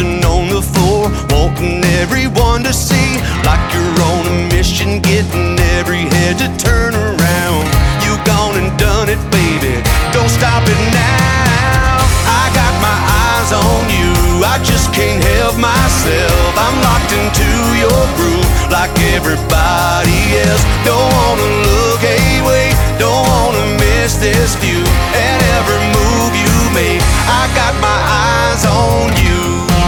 dancing on the floor, wanting everyone to see, like you're on a mission, getting every head to turn around. You gone and done it, baby, don't stop it now. I got my eyes on you, I just can't help myself. I'm locked into your groove like everybody else. Don't wanna look away, don't wanna miss this view, and every move you make, I got my eyes on you.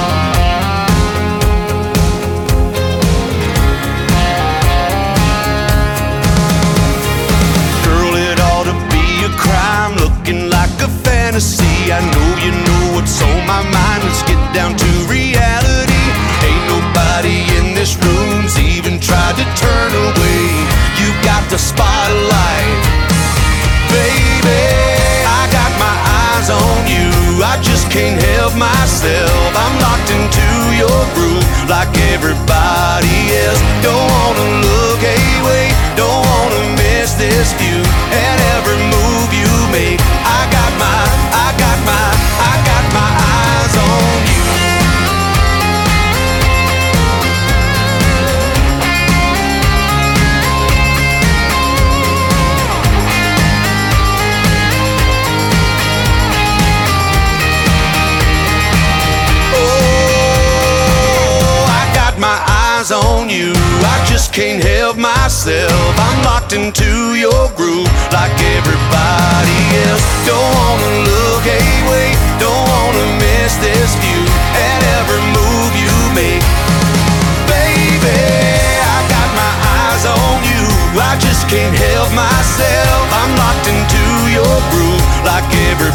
Girl, it ought to be a crime, looking like a fantasy. I know you know what's on my mind, let's get down to reality. Ain't nobody in this room's even tried to turn away. You got the spotlight, baby, I got my eyes on you, I just can't help myself. I'm locked into your groove like everybody else. Don't wanna look away, don't wanna miss this view, and every move you make, I got my eyes on you. My eyes on you, I just can't help myself. I'm locked into your groove like everybody else. Don't wanna look away, don't wanna miss this view, and every move you make, baby, I got my eyes on you, I just can't help myself. I'm locked into your groove like everybody